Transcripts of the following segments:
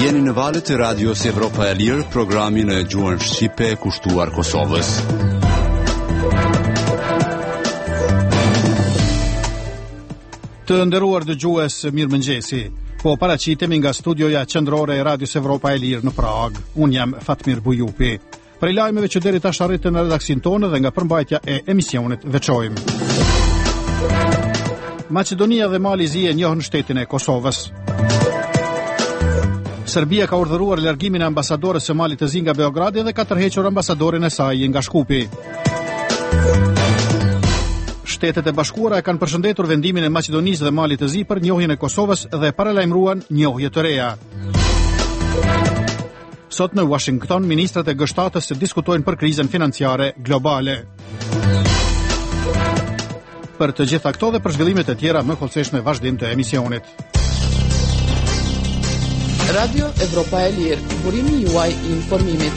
Jeni në valët e Radios Evropa e Lirë, programin e gjuhën shqipe kushtuar Kosovës. Të nderuar dëgjues, mirëmëngjesi. Po paraqitemi nga studioja qendrore e Radios Evropa e Lirë në Prag. Unë jam Fatmir Bujupi. Për lajmeve që deri tash arritën në redaksin tonë dhe nga përmbajtja e emisionit veçojmë. Maqedonia dhe Mali Zi e njohën shtetin e Kosovës. Serbia ka urdhëruar largimin e ambasadores së Malit të Zi nga Beogradi dhe ka tërhequr ambasadorin e saj nga Shkupi. Shtetet e Bashkuara e kanë përshëndetur vendimin e Maqedonisë dhe Malit të Zi për njohjen e Kosovës dhe paralajmëruan njohje të reja. Sot në Washington, ministrat e G7-s diskutojnë për krizën financiare globale. Për të gjitha këto dhe për zhvillimet e tjera më kollësisht në vazhdim të emisionit. Radio Evropa e Lirë, burimi juaj I informimit.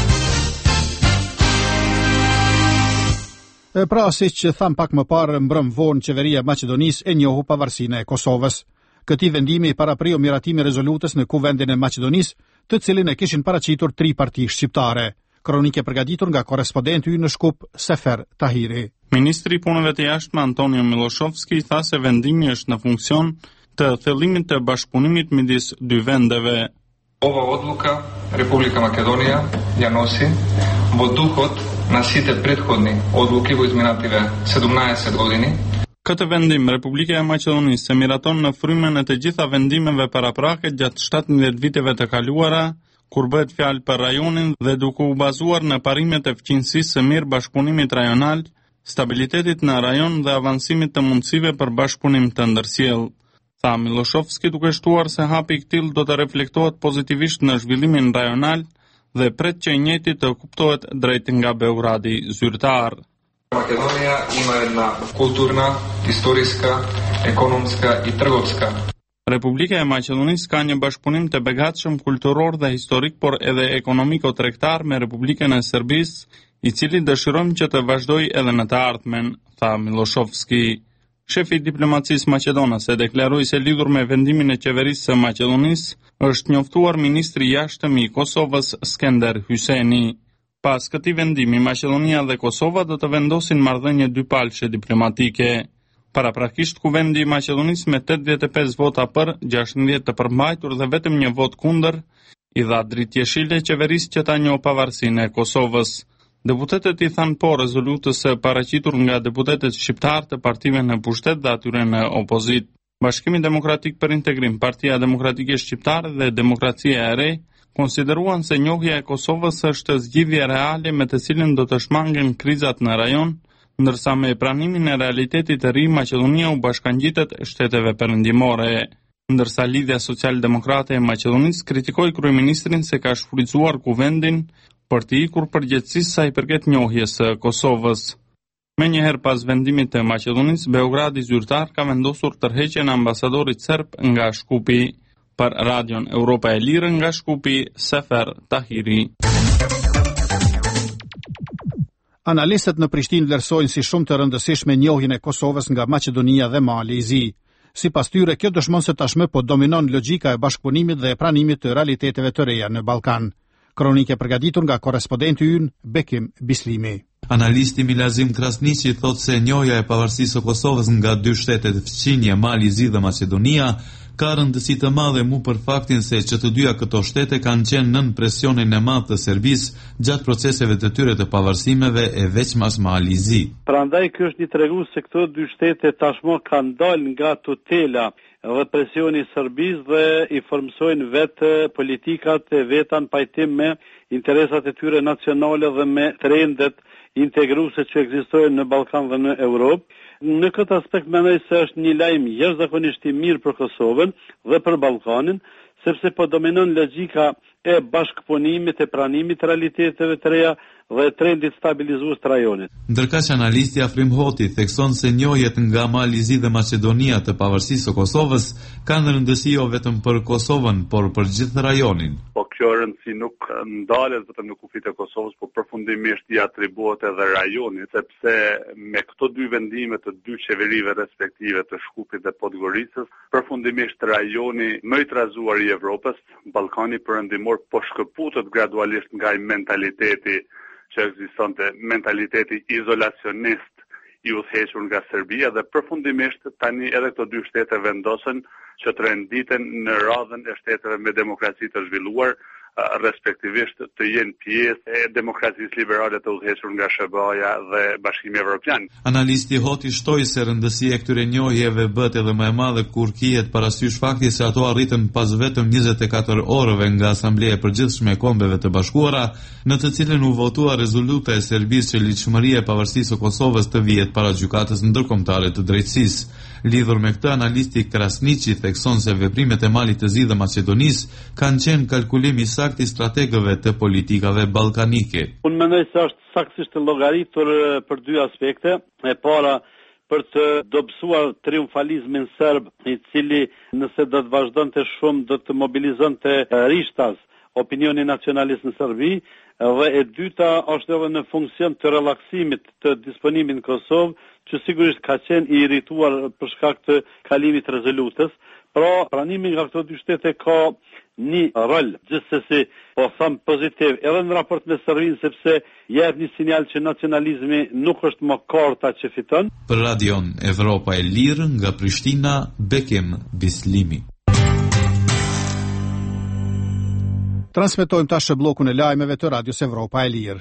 Pra, siç tham pak më parë, mbrëm vonë qeveria e Maqedonisë e njohu pavarësinë e Kosovës. Këtij vendimi parapriu miratimi rezolutës në Kuvendin e Maqedonisë, të cilin e kishin paraqitur 3 parti shqiptare. Kronike përgatitur nga korrespondenti ynë në Shkup, Sefer Tahiri. Ministri I Punëve të Jashtme Antonio Miloshovski tha se vendimi është në funksion të thellimit të bashkëpunimit midis dy vendeve. Ova odluka Republika Makedonija ja nosi во духот на сите претходни одлуки во изминативе 17 години. Këtë vendim, Republika e Maqedonisë e miraton në frymën e të gjitha vendimeve paraprake gjatë 17 viteve të kaluara, kur bëhet fjalë për rajonin dhe duke u bazuar në parimet e fqinjësisë së mirë bashkëpunimit rajonal, stabilitetit në rajon dhe avansimit të mundësive për bashkëpunim të ndërsjellë. Tha Miloshovski duke shtuar se hapi I këtij do të reflektohet pozitivisht në zhvillimin rajonal dhe pret që I njëjti të kuptohet drejt nga Beogradi zyrtar. Македонија има една културна, историска, економска и трговска. Republika e Maqedonisë ka një bashkëpunim të begatshëm kulturor dhe historik, por edhe ekonomiko-tregtar me Republikën e Serbisë, I cili dëshirojmë që të vazhdojë edhe në të ardhmen, tha Miloshovski. Shefi I diplomacisë maqedonase deklaroi se lidhur me vendimin e qeverisë së Maqedonisë është njoftuar ministri I jashtëm I Kosovës Skender Hyseni. Pas këtij vendimi, Maqedonia dhe Kosova do të vendosin marrëdhënie dypalshe diplomatike. Paraprakisht kuvendi I Maqedonisë me 85 vota për, 16 të përmbajtur dhe vetëm 1 vot kundër, I dha dritë jeshile qeverisë që ta njohë pavarësinë e Kosovës. Deputetët I thanë po rezolutës së paraqitur nga deputetët shqiptar të partive në pushtet dhe atyre në opozit. Bashkimi Demokratik për Integrim, Partia Demokratike Shqiptare dhe Demokracia e Re konsideruan se njohja e Kosovës është zgjidhje reale me të cilën do të shmangen krizat në rajon, ndërsa me pranimin e realitetit të ri Maqedonia u bashkangjitet shteteve perëndimore. Ndërsa Lidhja Social-Demokrate e Maqedonisë kritikoi kryeministrin se ka shfrytzuar kuvendin për të ikur përgjegjësisë sa I përket njohjes së Kosovës. Menjëherë pas vendimit të Maqedonisë, Beogradi zyrtar ka vendosur tërheqjen e ambasadorit serb nga Shkupi. Për Radion Evropa e Lirë nga Shkupi, Sefer Tahiri. Analistët në Prishtinë vlerësojnë si shumë të rëndësishme njohjen e Kosovës nga Maqedonia dhe Mali I Zi. Sipas tyre, kjo dëshmon se tashmë po dominon logjika e bashkëpunimit dhe e pranimit të realiteteve të reja në Ballkan. Kronike përgatitur nga korrespondenti ynë Bekim Bislimi. Analisti Milazim Krasniqi thotë se njohja e pavarësisë së Kosovës nga dy shtetet fqinje, Mali I Zi dhe Maqedonia, ka rëndësi të madhe mu për faktin se që të dyja këto shtete kanë qenë nën presionin e madh të Serbisë gjatë proceseve të tyre të pavarësimeve e veçmas Mali I Zi. Prandaj ky është një tregues se këto dy shtete tashmë kanë dalë nga tutela dhe presioni I Serbisë dhe I formsojnë vetë politikat e veta në pajtim me interesat e tyre nacionale dhe me trendet integruese që ekzistojnë në Ballkan dhe në Europë. Në këtë aspekt mendoj se është një lajm jashtëzakonisht I mirë për Kosovën dhe për Ballkanin, sepse po dominon logjika e bashkëpunimit, e pranimit realiteteve të reja dhe trendit stabilizues të rajonit. Ndërka që analisti Afrim Hoti thekson se njohjet nga Mali Zi dhe Maqedonia të pavarësisë së Kosovës kanë rëndësi jo vetëm për Kosovën, por për gjithë rajonin. Po kjo rëndësi nuk ndalet vetëm në kufit e Kosovës, por përfundimisht i atribuohet edhe rajonit, sepse me këto dy vendime të dy qeverive respektive të Shkupit dhe Podgoricës, përfundimisht rajoni më i trazuar i Evropës, Ballkani Perëndimor, po shkëputet gradualisht nga i mentaliteti që ekzistonte, mentaliteti izolacionist i udhëhequr nga Serbia dhe përfundimisht tani edhe këto dy shtete vendosen që të renditen në radhën e shteteve me demokraci të zhvilluar, respektivisht të jenë pjesë e demokracisë liberale të udhëhequr nga SBA-ja dhe Bashkimi Evropian. Analisti Hoti shtoi se rëndësia e këtyre njohjeve bëhet edhe më e madhe kur kihet parasysh fakti se ato arritën pas vetëm 24 orëve nga Asambleja e Përgjithshme e Kombeve të Bashkuara, në të cilën u votua rezoluta e Serbisë që ligjshmëria e pavarësisë së Kosovës të vihet para gjykatës ndërkombëtare të drejtësisë. Lidhur me këtë, analisti Krasniqi thekson se veprimet e Malit të Zi dhe Maqedonisë kanë qenë kalkulim i saktë i strategëve të politikave ballkanike. Unë mendoj se është saktësisht llogaritur për dy aspekte. E para, për të dobësuar triumfalizmin serb, i cili nëse do të vazhdonte shumë do të mobilizonte rishtas opinioni nacionalist në Serbi, dhe e dyta është edhe në funksion të relaksimit të disponimit në Kosovë, që sigurisht ka qenë i irrituar për shkak të kalimit të rezolutës. Pra, pranimi nga këto dy shtete ka një rol gjithsesi, po them pozitiv, edhe në raport me Serbinë, sepse jep një sinjal që nacionalizmi nuk është më karta që fiton. Për Radion Evropa e Lirë nga Prishtina, Bekim Bislimi. Transmetojmë tash bllokun e lajmeve të Radios Evropa e Lirë.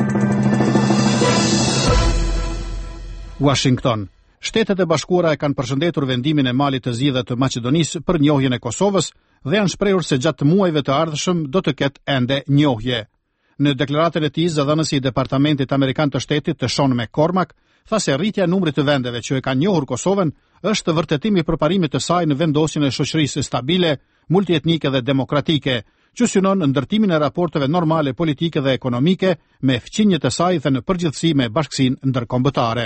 Washington. Shtetet e Bashkuara e kanë përshëndetur vendimin e Malit të Zi dhe të Maqedonisë për njohjen e Kosovës dhe janë shprehur se gjatë muajve të ardhshëm do të ketë ende njohje. Në deklaratën e tij, zëdhënësi i Departamentit Amerikan të Shtetit, të Sean McCormack, tha se rritja e numrit të vendeve që e kanë njohur Kosovën është vërtetimi i përparimit të saj në vendosjen e shoqërisë stabile, multietnike dhe demokratike, që synon në ndërtimin e raporteve normale politike dhe ekonomike me fqinjet e saj dhe në përgjithësi me bashkësinë ndërkombëtare.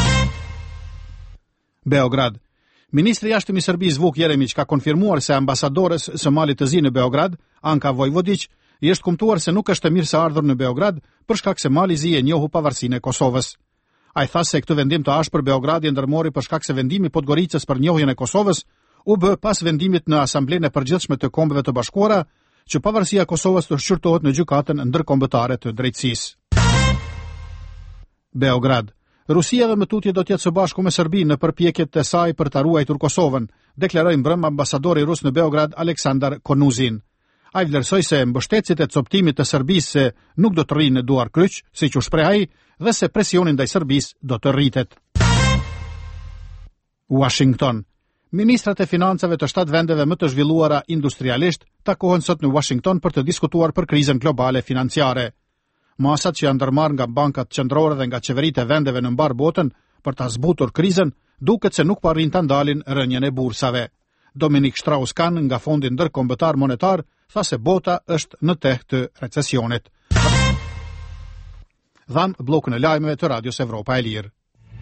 Beograd. Ministri i jashtëm i Serbisë Vuk Jeremić ka konfirmuar se ambasadores së Malit të Zi në Beograd, Anka Vojvodić, i është kumtuar se nuk është e mirë se ardhur në Beograd për shkak se Mali i Zi e njohu pavarësinë e Kosovës. Ai tha se këtë vendim të ashpër Beogradi e ndërmori për shkak se vendimi i Podgoricës për njohjen e Kosovës u bë pas vendimit në Asamblenë e Përgjithshme të Kombeve të Bashkuara që pavarësia e Kosovës të shqyrtohet në gjykatën ndërkombëtare të drejtësisë. Beograd. Rusia dhe Metutje do të jetë së bashku me Serbinë në përpjekjet e saj për ta ruajtur Kosovën, deklaroi mbrëm ambasadori rus në Beograd Aleksandar Konuzin. Ai vlerësoi se mbështetësit e coptimit të Serbisë se nuk do të rrinë në duar kryq, siç u shpreh ai, dhe se presioni ndaj Serbisë do të rritet. Washington. Ministrat e financave të 7 vendeve më të zhvilluara industrialisht takohen sot në Washington për të diskutuar për krizën globale financiare. Masat që janë ndërmarrë nga bankat qendrore dhe nga qeveritë e vendeve në mbar botën për ta zbutur krizën, duket se nuk po arrin ta ndalin rënjen e bursave. Dominik Strauss-Kahn nga Fondi Ndërkombëtar Monetar tha se bota është në teh të recesionit. Dhan bllokun e lajmeve të Radios Evropa e Lirë.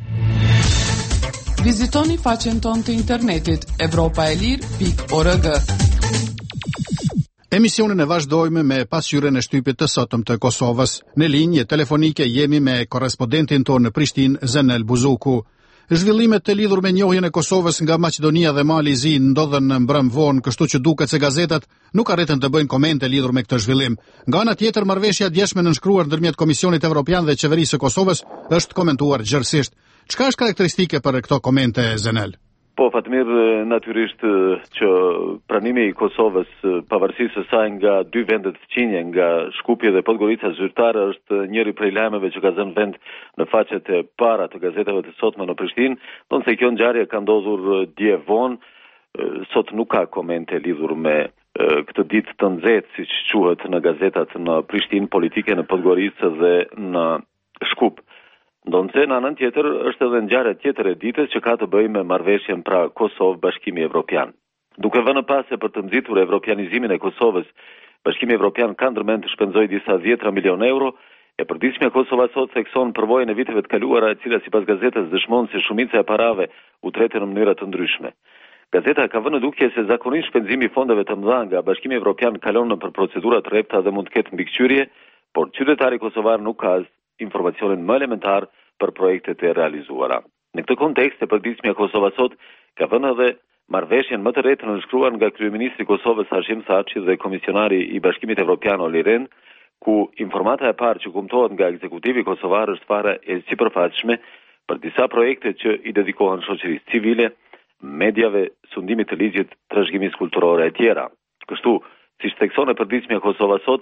Vizitoni faqen tonë të internetit evropaelir.org. Emisionin e vazhdojmë me pasqyrën e shtypit të sotëm të Kosovës. Në linjë telefonike jemi me korrespondentin tonë në Prishtinë, Zenel Buzuku. Zhvillimet të lidhur me njohjen e Kosovës nga Maqedonia dhe Mali i Zi ndodhen në mbrëm vonë, kështu që duket se gazetat nuk arritën të bëjnë komente lidhur me këtë zhvillim. Nga ana tjetër, marrëveshja djeshme nënshkruar ndërmjet Komisionit Evropian dhe Qeverisë së Kosovës është komentuar gjërësisht. Çka është karakteristike për këto komente, Zenel? Po, Fatmir, natyrisht që pranimi i Kosovës, pavarësisë së saj nga dy vendet fqinje, nga Shkupje dhe Podgorica zyrtare, është njëri prej lajmeve që ka zënë vend në faqet e para të gazetave të sotme në Prishtinë, tonë se kjo ngjarje ka ndodhur dje vonë, sot nuk ka komente lidhur me këtë ditë të nxehtë, siç quhet në gazetat në Prishtinë, politike në Podgoricë dhe në Shkup. Ndonse në anën tjetër është edhe ngjarje tjetër e ditës që ka të bëjë me marrëveshjen pra Kosovë Bashkimi Evropian. Duke vënë pas se për të nxitur evropianizimin e Kosovës Bashkimi Evropian ka ndërmend të shpenzojë disa 10 milion euro. E përditshmja Kosova sot thekson përvojën e viteve të kaluara, e cila sipas gazetës dëshmon se shumica e parave u trete në mënyra të ndryshme. Gazeta ka vënë në dukje se zakonisht shpenzimi i fondeve të mëdha nga Bashkimi Evropian kalon nëpër procedura të rrepta dhe mund të ketë mbikëqyrje, por qytetari kosovar nuk ka informacionin më elementar për projektet e realizuara. Në këtë kontekst, e përditshmja Kosova sot ka vënë edhe marrëveshjen më të re të nënshkruar nga kryeministri i Kosovës Hashim Thaçi dhe komisionari i Bashkimit Evropian Olli Rehn, ku informata e parë që kumtohet nga ekzekutivi kosovar është fare e sipërfaqshme për disa projekte që i dedikohen shoqërisë civile, mediave, sundimit të ligjit, trashëgimisë kulturore e tjera. Kështu, siç thekson e përditshmja Kosova sot,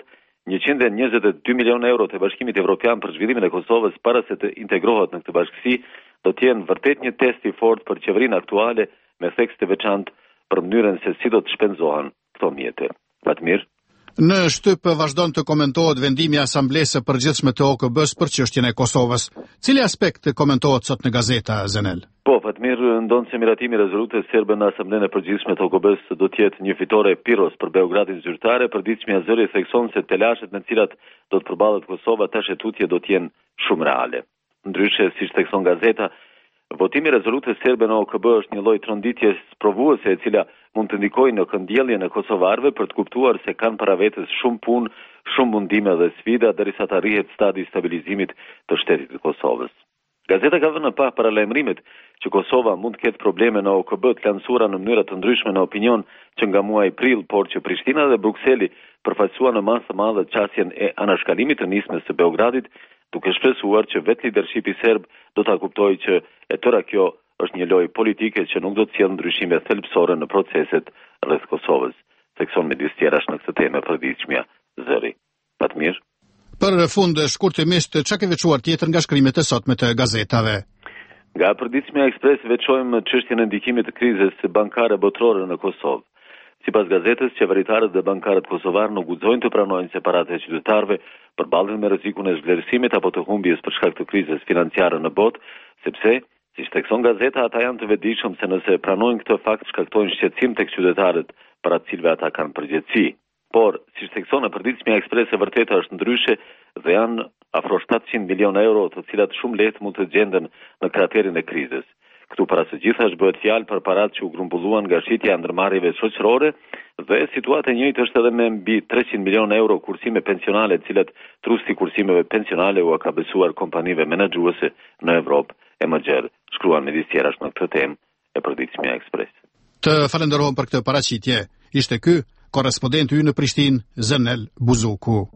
122 milion euro të Bashkimit Evropian për zhvillimin e Kosovës para se të integrohet në këtë bashkësi do të jenë vërtet një test i fortë për qeverinë aktuale me theks të veçantë për mënyrën se si do të shpenzohen këto mjete. Fatmir. Në shtyp vazhdon të komentohet vendimi i Asamblesë së Përgjithshme të OKB-s për çështjen e Kosovës. Cili aspekt komentohet sot në gazeta, Zenel? Po, Fatmir, ndonë se miratimi rezolute serbe në Asamblenë e Përgjithshme të OKB-s do të jetë një fitore e pirros për Beogradin zyrtare, përditshmja zëri thekson se telashet në të cilat do të përballet Kosova tash e tutje do të jenë shumë reale. Ndryshe, siç thekson gazeta, votimi rezolute serbe në OKB është një lloj tronditje provuese e cila mund të ndikojë në këndjelljen e kosovarëve për të kuptuar se kanë para vetes shumë punë, shumë mundime dhe sfida derisa të arrihet stadi i stabilizimit të shtetit të Kosovës. Gazeta ka vënë pa paralajmërimet që Kosova mund të ketë probleme në OKB të lancuara në mënyra të ndryshme në opinion që nga muaji prill, por që Prishtina dhe Brukseli përfaqësuan në masë të madhe qasjen e anashkalimit të nismës së Beogradit, duke shpresuar që vetë lidershipi serb do ta kuptojë që e tëra kjo është një lojë politike që nuk do të sjellë ndryshime thelbësore në proceset rreth Kosovës. Thekson me disë tjerash në këtë temë përditshmja zëri. Fatmir. Për fund, shkurtimisht, çka ke veçuar tjetër nga shkrimet e sotme të gazetave? Nga përditshmja Ekspres veçojmë çështjen e ndikimit të krizës bankare botërore në Kosovë. Sipas gazetës, qeveritarët dhe bankarët kosovar nuk guxojnë të pranojnë separate e qytetarëve përballen me rrezikun e zhvlerësimit apo të humbjes për shkak të krizës financiare në botë, sepse, siç thekson gazeta, ata janë të vetëdijshëm se nëse pranojnë këtë fakt shkaktojnë shqetësim tek qytetarët për atë cilëve ata kanë përgjegjësi. Por, siç thekson e përditshmja Ekspres, e vërteta është ndryshe dhe janë afro 700 milion euro, të cilat shumë lehtë mund të gjenden në kraterin e krizës. Këtu para së gjithash bëhet fjalë për paratë që u grumbulluan nga shitja e ndërmarrjeve shoqërore dhe situata e njëjtë është edhe me mbi 300 milion euro kursime pensionale, të cilat trusti kursimeve pensionale u ka besuar kompanive menaxhuese në Evropë e më gjerë, shkruan me disë tjerash në këtë temë e përditshmja Ekspres. Të falenderojmë për këtë paraqitje. Ishte ky korrespondenti ynë në Prishtinë, Zenel Buzuku.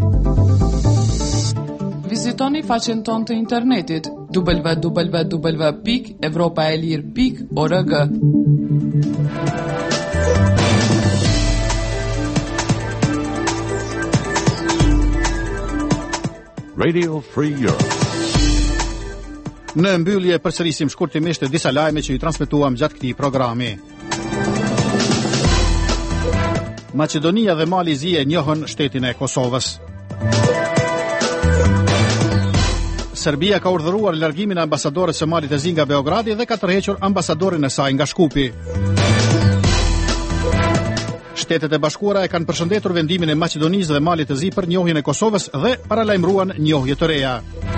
Vizitoni faqen tonë të internetit www.evropaelir.org. Radio Free Europe. Në mbyllje përsërisim shkurtimisht disa lajme që i transmetuam gjatë këtij programi. Maqedonia dhe Mali Zi e njohën shtetin e Kosovës. Serbia ka urdhëruar largimin e ambasadores së Malit të Zi nga Beogradi dhe ka tërhequr ambasadorin e saj nga Shkupi. Shtetet e Bashkuara e kanë përshëndetur vendimin e Maqedonisë dhe Malit të Zi për njohjen e Kosovës dhe paralajmëruan njohje të reja.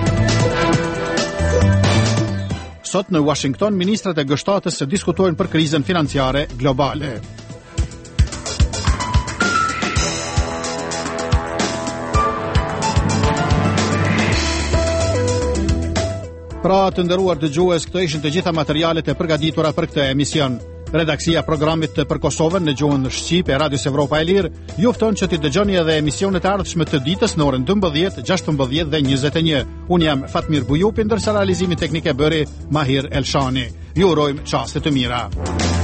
Sot në Washington, ministrat e G7-s diskutojnë për krizën financiare globale. Pra të nderuar dëgjues, këto ishin të gjitha materialet e përgatitura për këtë emision. Redaksia programit për Kosovën në gjuhën shqipe e Radios Evropa e Lirë ju fton që t'i dëgjoni edhe emisionet e ardhshme të ditës në orën 12, 16 dhe 21. Unë jam Fatmir Bujupi, ndërsa realizimin teknik e bëri Mahir Elshani. Ju urojmë çaste të mira.